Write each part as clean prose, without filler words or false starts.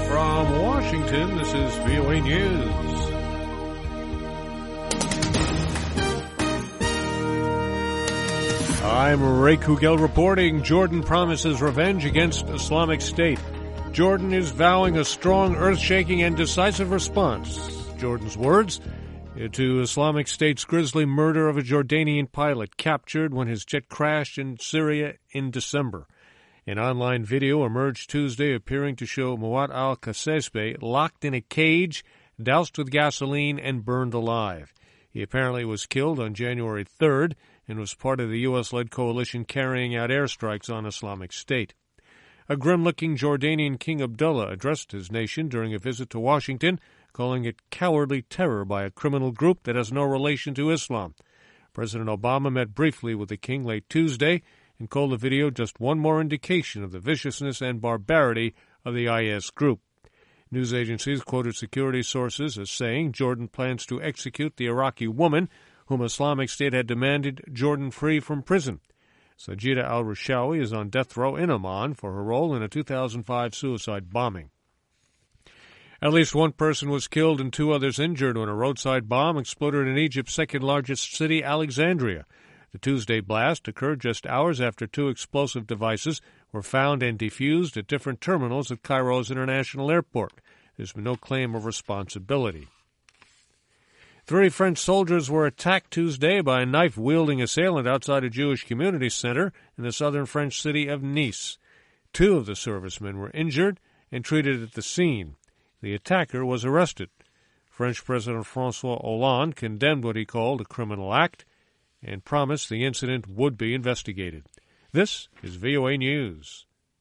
From Washington, this is VOA News. I'm Ray Kugel reporting. Jordan promises revenge against Islamic State. Jordan is vowing a strong, earth-shaking, and decisive response. Jordan's words to Islamic State's grisly murder of a Jordanian pilot captured when his jet crashed in Syria in December. An online video emerged Tuesday appearing to show Muad al-Kasesbe locked in a cage, doused with gasoline, and burned alive. He apparently was killed on January 3rd and was part of the U.S.-led coalition carrying out airstrikes on Islamic State. A grim-looking Jordanian King Abdullah addressed his nation during a visit to Washington, calling it cowardly terror by a criminal group that has no relation to Islam. President Obama met briefly with the king late Tuesday and called the video just one more indication of the viciousness and barbarity of the IS group. News agencies quoted security sources as saying Jordan plans to execute the Iraqi woman whom Islamic State had demanded Jordan free from prison. Sajida al-Rishawi is on death row in Amman for her role in a 2005 suicide bombing. At least one person was killed and 2 others injured when a roadside bomb exploded in Egypt's second-largest city, Alexandria. The Tuesday blast occurred just hours after 2 explosive devices were found and defused at different terminals at Cairo's International Airport. There's been no claim of responsibility. 3 French soldiers were attacked Tuesday by a knife-wielding assailant outside a Jewish community center in the southern French city of Nice. 2 of the servicemen were injured and treated at the scene. The attacker was arrested. French President François Hollande condemned what he called a criminal act and promised the incident would be investigated. This is VOA News.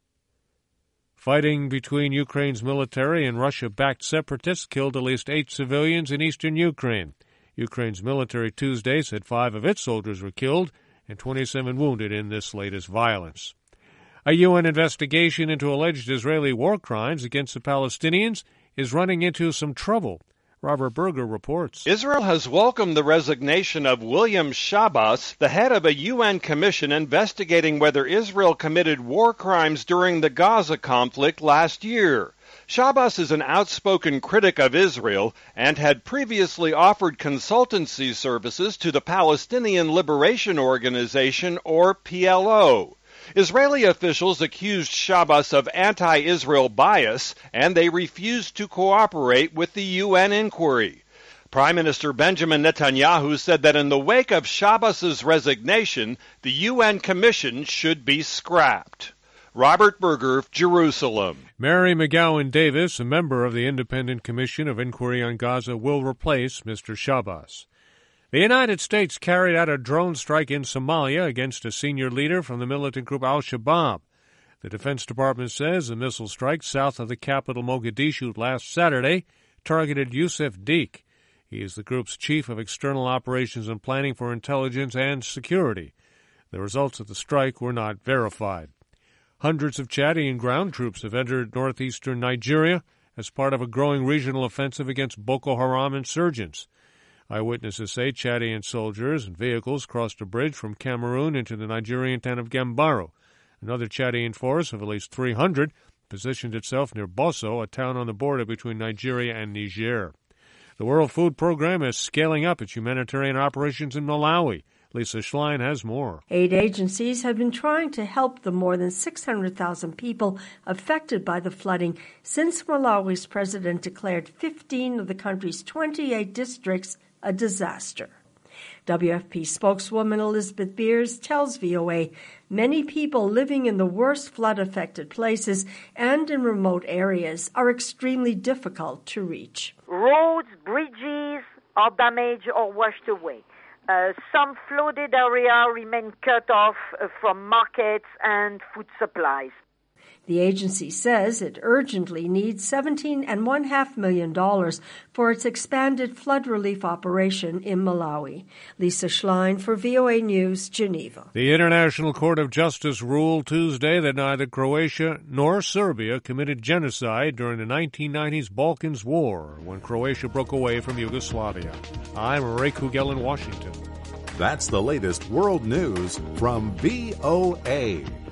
Fighting between Ukraine's military and Russia-backed separatists killed at least 8 civilians in eastern Ukraine. Ukraine's military Tuesday said 5 of its soldiers were killed and 27 wounded in this latest violence. A UN investigation into alleged Israeli war crimes against the Palestinians is running into some trouble. Robert Berger reports. Israel has welcomed the resignation of William Shabbas, the head of a UN commission investigating whether Israel committed war crimes during the Gaza conflict last year. Shabbas is an outspoken critic of Israel and had previously offered consultancy services to the Palestinian Liberation Organization, or PLO. Israeli officials accused Shabbas of anti-Israel bias, and they refused to cooperate with the UN inquiry. Prime Minister Benjamin Netanyahu said that in the wake of Shabbas's resignation, the UN Commission should be scrapped. Robert Berger, Jerusalem. Mary McGowan Davis, a member of the Independent Commission of Inquiry on Gaza, will replace Mr. Shabbas. The United States carried out a drone strike in Somalia against a senior leader from the militant group al-Shabaab. The Defense Department says the missile strike south of the capital Mogadishu last Saturday targeted Yusuf Deek. He is the group's chief of external operations and planning for intelligence and security. The results of the strike were not verified. Hundreds of Chadian ground troops have entered northeastern Nigeria as part of a growing regional offensive against Boko Haram insurgents. Eyewitnesses say Chadian soldiers and vehicles crossed a bridge from Cameroon into the Nigerian town of Gambaro. Another Chadian force of at least 300 positioned itself near Bosso, a town on the border between Nigeria and Niger. The World Food Program is scaling up its humanitarian operations in Malawi. Lisa Schlein has more. Aid agencies have been trying to help the more than 600,000 people affected by the flooding since Malawi's president declared 15 of the country's 28 districts a disaster. WFP spokeswoman Elizabeth Beers tells VOA many people living in the worst flood-affected places and in remote areas are extremely difficult to reach. Roads, bridges are damaged or washed away. Some flooded areas remain cut off from markets and food supplies. The agency says it urgently needs $17.5 million for its expanded flood relief operation in Malawi. Lisa Schlein for VOA News, Geneva. The International Court of Justice ruled Tuesday that neither Croatia nor Serbia committed genocide during the 1990s Balkans War, when Croatia broke away from Yugoslavia. I'm Ray Kugel in Washington. That's the latest world news from VOA.